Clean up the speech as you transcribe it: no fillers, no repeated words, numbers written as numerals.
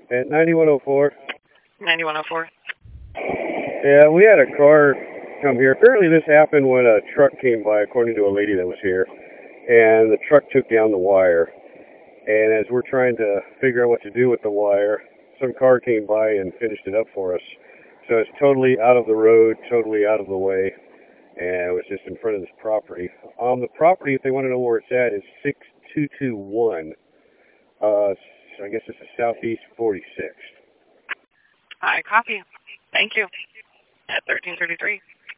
At 9104. 9104. Yeah, we had a car come here. Apparently this happened when a truck came by, according to a lady that was here. And the truck took down the wire. And as we're trying to figure out what to do with the wire, some car came by and finished it up for us. So it's totally out of the road, totally out of the way. And it was just in front of this property. The property, if they want to know where it's at, is 6221. So I guess this is Southeast 46th. I copy. Thank you. At 1333.